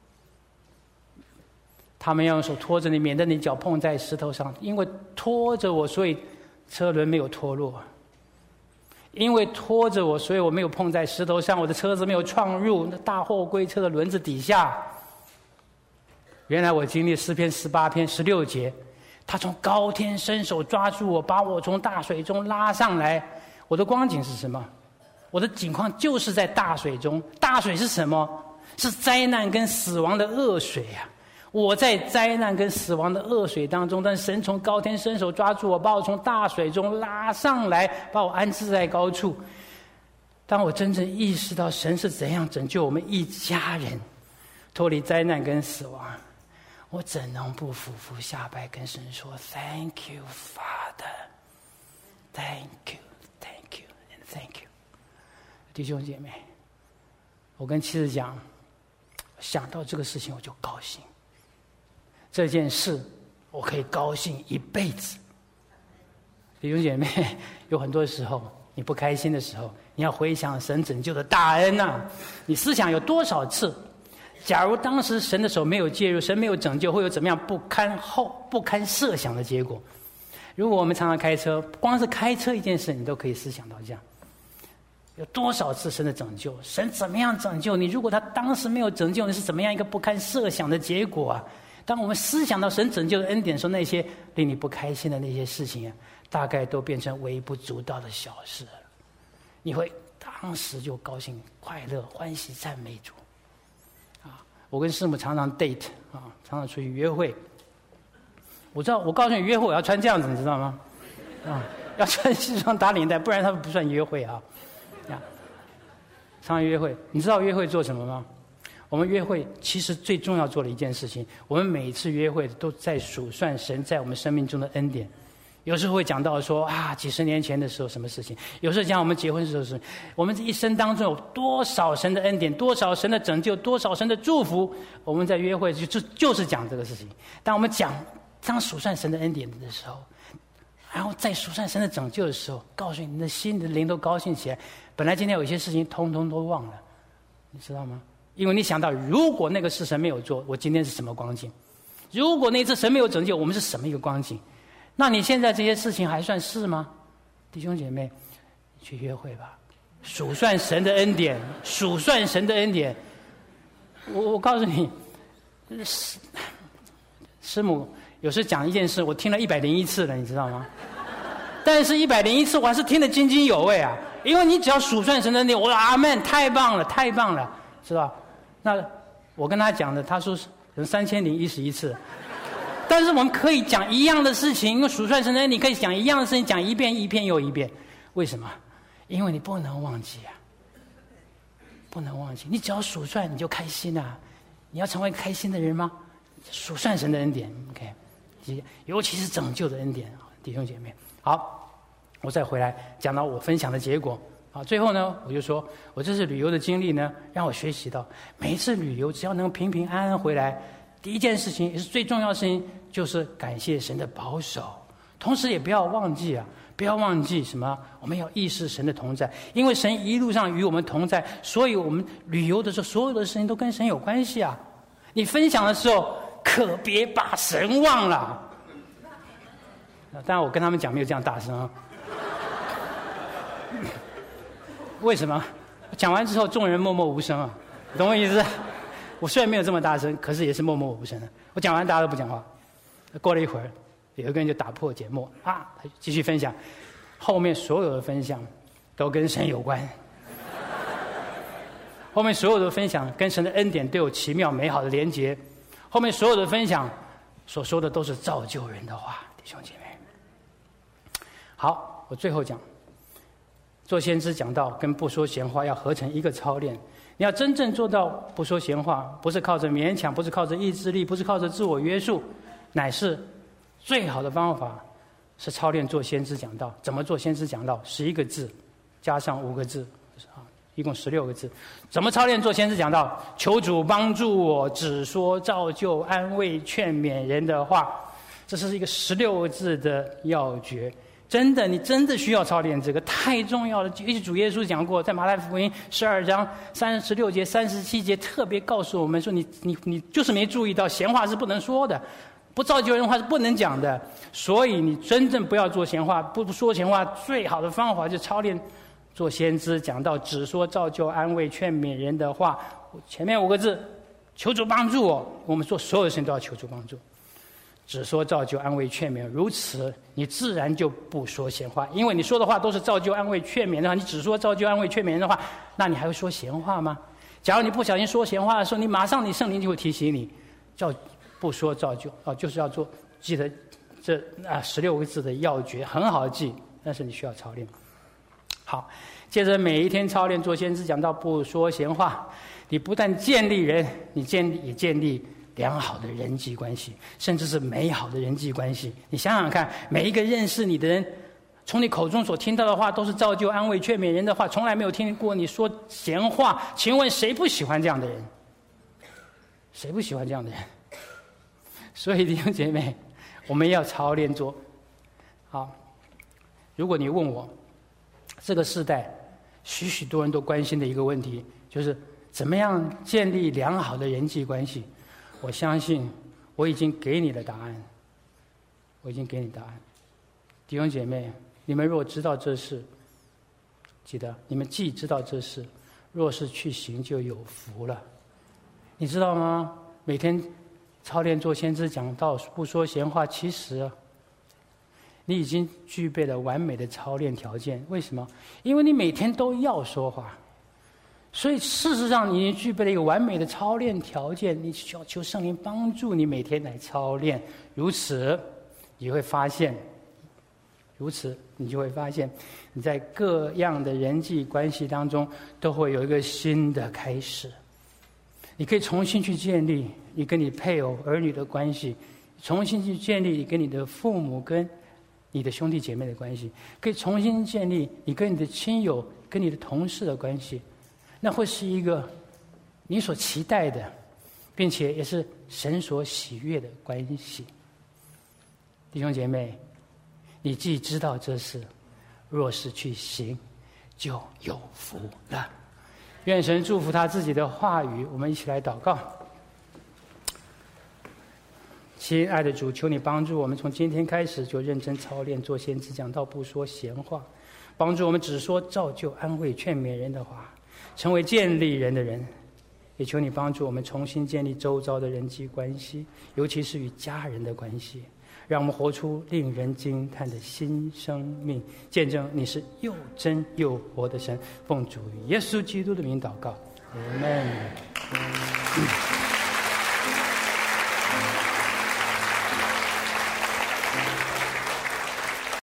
他们要用手拖着你，免得你脚碰在石头上，因为拖着我，所以车轮没有脱落。因为拖着我，所以我没有碰在石头上，我的车子没有撞入那大货柜车的轮子底下。原来我经历诗篇十八篇十六节，他从高天伸手抓住我，把我从大水中拉上来。我的光景是什么？我的境况就是在大水中。大水是什么？是灾难跟死亡的恶水啊！我在灾难跟死亡的恶水当中，但神从高天伸手抓住我，把我从大水中拉上来，把我安置在高处。当我真正意识到神是怎样拯救我们一家人脱离灾难跟死亡，我怎能不俯伏下拜跟神说 Thank you, Father, Thank you, Thank you, and Thank you。 弟兄姐妹，我跟妻子讲，想到这个事情我就高兴，这件事我可以高兴一辈子。弟兄姐妹，有很多时候你不开心的时候，你要回想神拯救的大恩啊！你思想有多少次，假如当时神的手没有介入，神没有拯救，会有怎么样不堪后不堪设想的结果？如果我们常常开车，光是开车一件事，你都可以思想到这样。有多少次神的拯救，神怎么样拯救你？如果他当时没有拯救你，是怎么样一个不堪设想的结果啊？当我们思想到神拯救的恩典的时候，那些令你不开心的那些事情啊，大概都变成微不足道的小事了。你会当时就高兴、快乐、欢喜、赞美主。啊，我跟师母常常 date 啊，常常出去约会。我知道，我告诉你，约会我要穿这样子，你知道吗？啊，要穿西装打领带，不然他们不算约会啊。啊，常常约会，你知道约会做什么吗？我们约会其实最重要做的一件事情，我们每一次约会都在数算神在我们生命中的恩典。有时候会讲到说啊，几十年前的时候什么事情；有时候讲我们结婚的时候是，我们这一生当中有多少神的恩典，多少神的拯救，多少神的祝福。我们在约会就就就是讲这个事情。当我们讲当数算神的恩典的时候，然后在数算神的拯救的时候，告诉你，你的心、你的灵都高兴起来。本来今天有一些事情通通都忘了，你知道吗？因为你想到，如果那个事神没有做，我今天是什么光景？如果那次神没有拯救，我们是什么一个光景？那你现在这些事情还算是吗？弟兄姐妹，去约会吧，数算神的恩典，数算神的恩典。我我告诉你，师师母有时讲一件事，我听了一百零一次了，你知道吗？但是一百零一次我还是听得津津有味啊，因为你只要数算神的恩典，我说阿们，太棒了，太棒了，知道？那我跟他讲的，他说是有三千零一十一次。但是我们可以讲一样的事情，因为数算神的恩典，你可以讲一样的事情，讲一遍一遍又一遍。为什么？因为你不能忘记啊，不能忘记。你只要数算，你就开心啊。你要成为开心的人吗？数算神的恩典 ，OK， 尤其是拯救的恩典，弟兄姐妹。好，我再回来讲到我分享的结果。啊，最后呢，我就说我这次旅游的经历呢，让我学习到，每一次旅游只要能平平安安回来，第一件事情也是最重要的事情，就是感谢神的保守。同时也不要忘记啊，不要忘记什么？我们要意识神的同在，因为神一路上与我们同在，所以我们旅游的时候，所有的事情都跟神有关系啊。你分享的时候，可别把神忘了。当然，我跟他们讲没有这样大声啊。为什么？讲完之后，众人默默无声啊，懂我意思？我虽然没有这么大声，可是也是默默无声的。我讲完，大家都不讲话。过了一会儿，有一个人就打破缄默啊，他继续分享。后面所有的分享都跟神有关，后面所有的分享跟神的恩典都有奇妙美好的连结，后面所有的分享所说的都是造就人的话，弟兄姐妹。 好，我最后讲，做先知讲道跟不说闲话要合成一个操练。你要真正做到不说闲话，不是靠着勉强，不是靠着意志力，不是靠着自我约束，乃是最好的方法是操练做先知讲道。怎么做先知讲道？十一个字加上五个字啊，一共十六个字。怎么操练做先知讲道？求主帮助我，只说造就、安慰、劝勉人的话。这是一个十六个字的要诀。真的，你真的需要操练这个，太重要了。尤其主耶稣讲过，在马太福音十二章三十六节、三十七节，特别告诉我们说你，你你就是没注意到，闲话是不能说的，不造就人话是不能讲的。所以你真正不要做闲话，不说闲话，最好的方法就是操练做先知讲道，只说造就、安慰、劝勉人的话。前面五个字，求主帮助我，我们做所有的事情都要求主帮助。只说造就、安慰、劝勉，如此你自然就不说闲话，因为你说的话都是造就、安慰、劝勉的话，你只说造就、安慰、劝勉人的话，那你还会说闲话吗？假如你不小心说闲话的时候，你马上你圣灵就会提醒你，叫不说造就啊，就是要做，记得这啊十六个字的要诀，很好记，但是你需要操练。好，接着每一天操练做先知讲到不说闲话，你不但建立人，你建立也建立良好的人际关系，甚至是美好的人际关系。你想想看，每一个认识你的人，从你口中所听到的话都是造就、安慰、劝勉人的话，从来没有听过你说闲话。请问谁不喜欢这样的人？谁不喜欢这样的人？所以弟兄姐妹，我们要操练做。好，如果你问我，这个世代许许多人都关心的一个问题，就是怎么样建立良好的人际关系。我相信我已经给你了答案，我已经给你答案。弟兄姐妹，你们若知道这事，记得你们既知道这事，若是去行，就有福了。你知道吗？每天操练做先知讲道，不说闲话，其实你已经具备了完美的操练条件。为什么？因为你每天都要说话。所以事实上你已经具备了一个完美的操练条件，你需要求圣灵帮助你每天来操练。如此你会发现如此你就会发现你在各样的人际关系当中都会有一个新的开始。你可以重新去建立你跟你配偶儿女的关系，重新去建立你跟你的父母跟你的兄弟姐妹的关系，可以重新建立你跟你的亲友跟你的同事的关系。那会是一个你所期待的，并且也是神所喜悦的关系。弟兄姐妹，你既知道这事，若是去行，就有福了。愿神祝福他自己的话语。我们一起来祷告。亲爱的主，求你帮助我们从今天开始就认真操练做先知讲道，不说闲话，帮助我们只说造就、安慰、劝勉人的话，成为建立人的人。也求你帮助我们重新建立周遭的人际关系，尤其是与家人的关系，让我们活出令人惊叹的新生命，见证你是又真又活的神。奉主耶稣基督的名祷告，阿们。